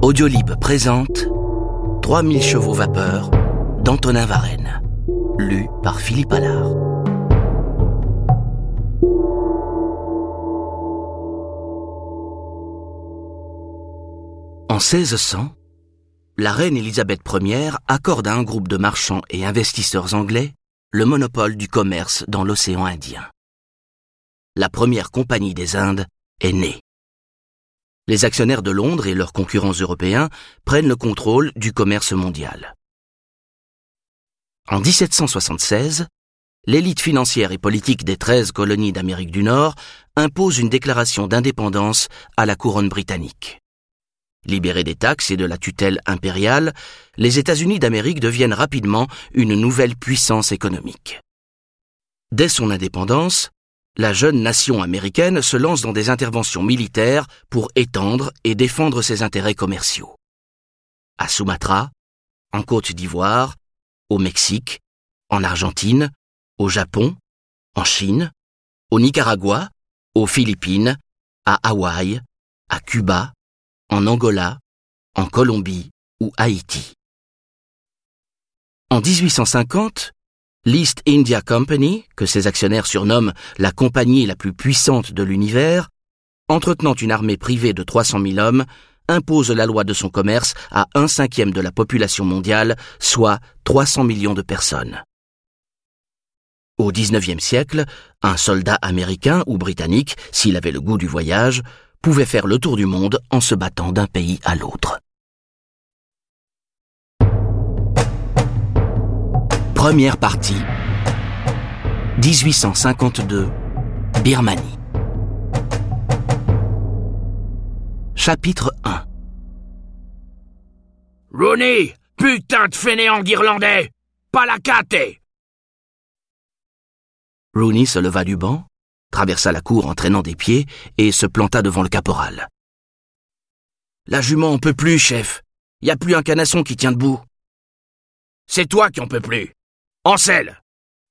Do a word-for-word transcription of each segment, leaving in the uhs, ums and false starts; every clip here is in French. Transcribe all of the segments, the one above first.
Audiolib présente trois mille chevaux vapeur d'Antonin Varenne, lu par Philippe Allard. En seize cents, la reine Élisabeth Première accorde à un groupe de marchands et investisseurs anglais le monopole du commerce dans l'océan Indien. La première compagnie des Indes est née. Les actionnaires de Londres et leurs concurrents européens prennent le contrôle du commerce mondial. En dix-sept cent soixante-seize, l'élite financière et politique des treize colonies d'Amérique du Nord impose une déclaration d'indépendance à la couronne britannique. Libérés des taxes et de la tutelle impériale, les États-Unis d'Amérique deviennent rapidement une nouvelle puissance économique. Dès son indépendance, la jeune nation américaine se lance dans des interventions militaires pour étendre et défendre ses intérêts commerciaux. À Sumatra, en Côte d'Ivoire, au Mexique, en Argentine, au Japon, en Chine, au Nicaragua, aux Philippines, à Hawaï, à Cuba, en Angola, en Colombie ou Haïti. En dix-huit cent cinquante, l'East India Company, que ses actionnaires surnomment la compagnie la plus puissante de l'univers, entretenant une armée privée de trois cent mille hommes, impose la loi de son commerce à un cinquième de la population mondiale, soit trois cents millions de personnes. Au dix-neuvième siècle, un soldat américain ou britannique, s'il avait le goût du voyage, pouvait faire le tour du monde en se battant d'un pays à l'autre. Première partie, dix-huit cent cinquante-deux, Birmanie. Chapitre un. Rooney, putain de fainéant d'Irlandais! Pas la caté! Rooney se leva du banc, traversa la cour en traînant des pieds et se planta devant le caporal. « La jument en peut plus, chef. Y a plus un canasson qui tient debout. »« C'est toi qui en peux plus. En selle !»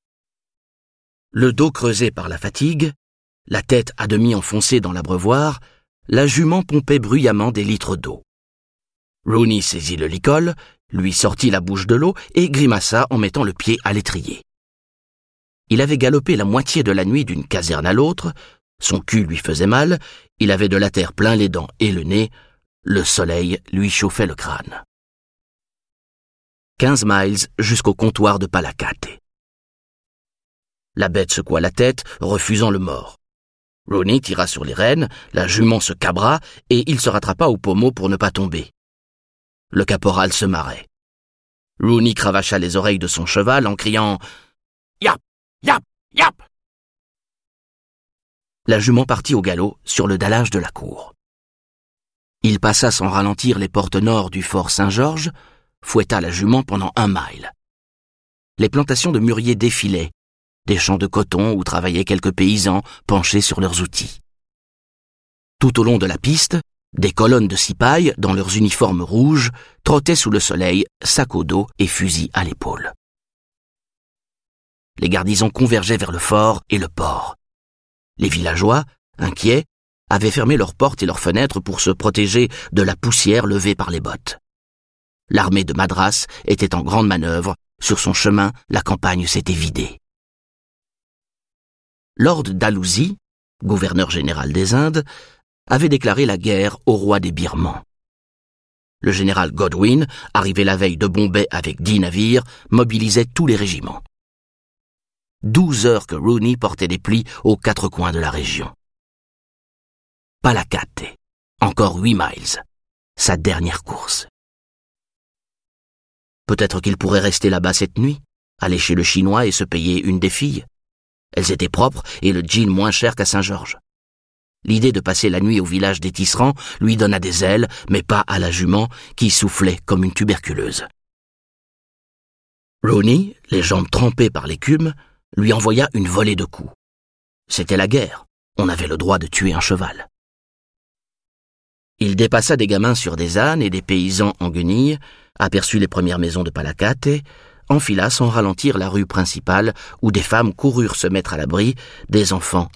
Le dos creusé par la fatigue, la tête à demi enfoncée dans l'abreuvoir, la jument pompait bruyamment des litres d'eau. Rooney saisit le licol, lui sortit la bouche de l'eau et grimaça en mettant le pied à l'étrier. Il avait galopé la moitié de la nuit d'une caserne à l'autre, son cul lui faisait mal, il avait de la terre plein les dents et le nez, le soleil lui chauffait le crâne. Quinze miles jusqu'au comptoir de Palakate. La bête secoua la tête, refusant le mort. Rooney tira sur les rênes, la jument se cabra et il se rattrapa au pommeau pour ne pas tomber. Le caporal se marrait. Rooney cravacha les oreilles de son cheval en criant « Yap! Yap! Yap !» La jument partit au galop sur le dallage de la cour. Il passa sans ralentir les portes nord du fort Saint-Georges, fouetta la jument pendant un mile. Les plantations de mûriers défilaient, des champs de coton où travaillaient quelques paysans penchés sur leurs outils. Tout au long de la piste, des colonnes de cipayes, dans leurs uniformes rouges, trottaient sous le soleil, sac au dos et fusil à l'épaule. Les garnisons convergeaient vers le fort et le port. Les villageois, inquiets, avaient fermé leurs portes et leurs fenêtres pour se protéger de la poussière levée par les bottes. L'armée de Madras était en grande manœuvre. Sur son chemin, la campagne s'était vidée. Lord Dalhousie, gouverneur général des Indes, avait déclaré la guerre au roi des Birmans. Le général Godwin, arrivé la veille de Bombay avec dix navires, mobilisait tous les régiments. Douze heures que Rooney portait des plis aux quatre coins de la région. Palakate, encore huit miles, sa dernière course. Peut-être qu'il pourrait rester là-bas cette nuit, aller chez le Chinois et se payer une des filles. Elles étaient propres et le gin moins cher qu'à Saint-Georges. L'idée de passer la nuit au village des tisserands lui donna des ailes, mais pas à la jument qui soufflait comme une tuberculeuse. Rooney, les jambes trempées par l'écume, lui envoya une volée de coups. C'était la guerre, on avait le droit de tuer un cheval. Il dépassa des gamins sur des ânes et des paysans en guenilles, aperçut les premières maisons de Palakate, enfila sans ralentir la rue principale où des femmes coururent se mettre à l'abri, des enfants